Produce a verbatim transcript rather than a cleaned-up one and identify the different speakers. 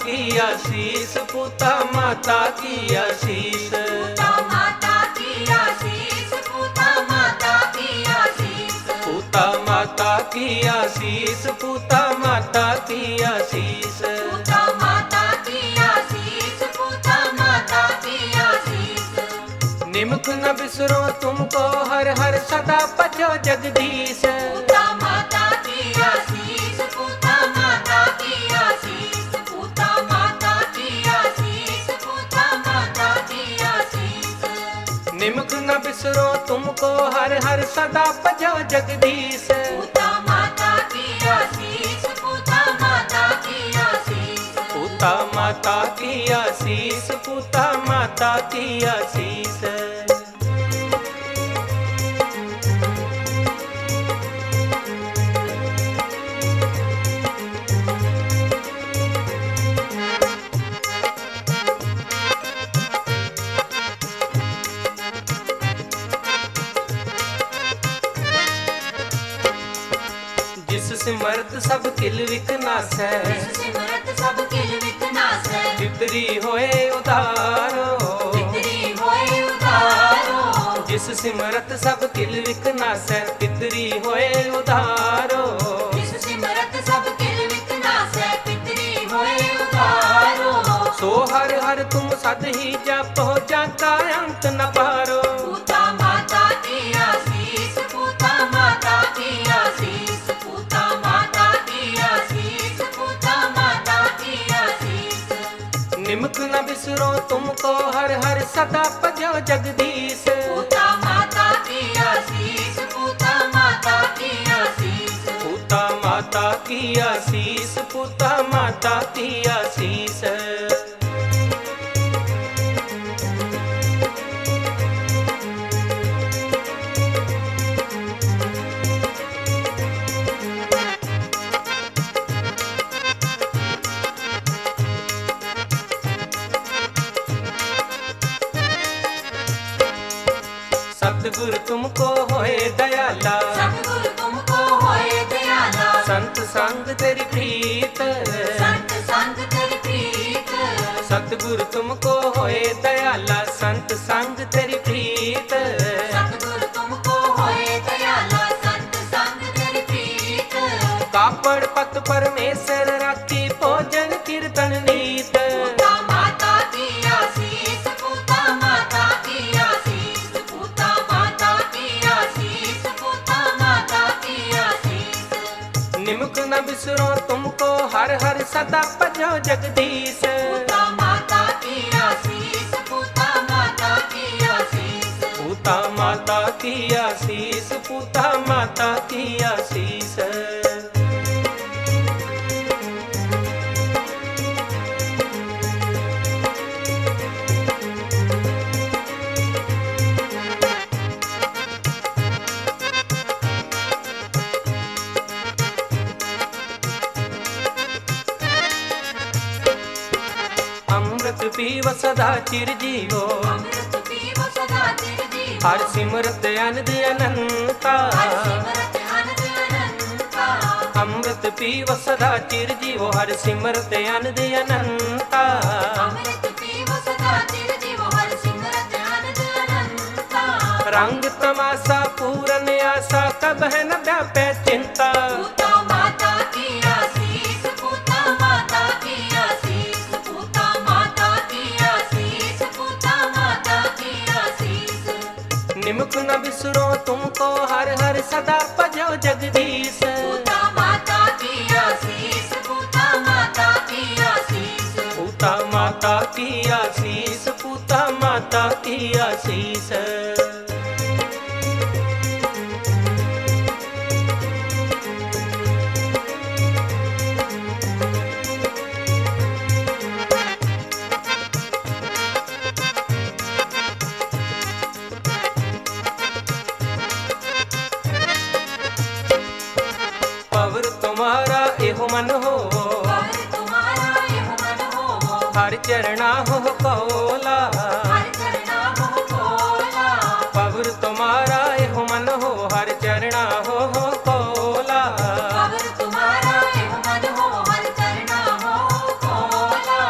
Speaker 1: की आशीष, पूता माता की आशीष,
Speaker 2: पूता माता की आशीष, पूता माता की आशीष,
Speaker 1: पूता माता की आशीष, पूता माता की आशीष।
Speaker 2: पूता माता की आशीष, पूता माता की आशीष।
Speaker 1: निमक न बिसरो तुमको हर हर सदा भजो जगदीश।
Speaker 2: पूता माता की आशीष, पूता माता की आशीष, पूता माता की आशीष, पूता माता की आशीष।
Speaker 1: निमक न बिसरो तुमको हर हर सदा भजो जगदीश।
Speaker 2: पूता माता की आशीष, पूता माता की आशीष,
Speaker 1: पूता माता की आशीष, पूता माता की आशीष। जिस सिमरत सब किल विकनासै,
Speaker 2: जिस सिमरत सब किल विकनासै,
Speaker 1: पितरी होए उधारो,
Speaker 2: पितरी होए उधारो।
Speaker 1: जिस सिमरत सब किल विकनासै, पितरी होए उधारो।
Speaker 2: जिस सिमरत सब किल विकनासै, पितरी होए उधारो।
Speaker 1: सो हर हर तुम सद ही जपो, जाका अंत न पारो।
Speaker 2: पूता माता की आशीष, पूता माता की आशीष, पूता माता की आशीष, पूता माता की आशीष।
Speaker 1: निमक न बिसरो तुमको हर हर सदा भजो जगदीश।
Speaker 2: पूता माता की आशीष, पूता माता की आशीष,
Speaker 1: पूता माता की आशीष, पूता माता की आशीष। सतगुरु तुमको होए दयाला,
Speaker 2: सतगुरु तुमको होए दयाला।
Speaker 1: संत संग तेरी प्रीत,
Speaker 2: संत संग तेरी प्रीत।
Speaker 1: सतगुरु तुमको होए दयाला, संत संग तेरी प्रीत।
Speaker 2: सतगुरु तुमको होए दयाला, संत संग तेरी प्रीत।
Speaker 1: कापड़ पत परमेश्वर राखी, भोजन कीर्तन नीत।
Speaker 2: पूता माता की आशीष, पूता माता की आशीष, पूता माता की आशीष, पूता माता की आशीष।
Speaker 1: निमक न बिसरो तुमको हर हर सदा भजो जगदीश।
Speaker 2: पूता माता की आशीष, पूता माता की आशीष,
Speaker 1: पूता माता की आशीष, पूता माता की आशीष। अमृत पीव सदा चिरजीवो,
Speaker 2: अमृत पीव सदा चिरजीवो।
Speaker 1: हर सिमरत अनंत अनंता।
Speaker 2: हर सिमरत अनंत अनंता।
Speaker 1: अमृत पीव सदा चिरजीवो, हर सिमरत अनंत अनंता।
Speaker 2: अमृत पीव सदा चिरजीवो, हर सिमरत अनंत अनंता।
Speaker 1: रंग तमाशा पूरन आशा, कब है न व्यापे चिंता।
Speaker 2: पूता माता की आशीष, पूता माता की आशीष, पूता माता की आशीष, पूता माता की आशीष।
Speaker 1: निमक न बिसरो तुमको हर हर सदा भजो जगदीश।
Speaker 2: पूता माता की आशीष, पूता माता की आशीष,
Speaker 1: पूता माता की आशीष, पूता माता की आशीष। पवर तुम्हारा एहो मन हो,
Speaker 2: पवर तुम्हारा एहो मन हो।
Speaker 1: हर चरणा हो कौला।
Speaker 2: हर चरणा हो कोला।
Speaker 1: पवर तुम्हारा एहो मन हो, हर चरणा हो कौला।
Speaker 2: पवर तुम्हारा एहो मन हो, हर चरणा हो कोला।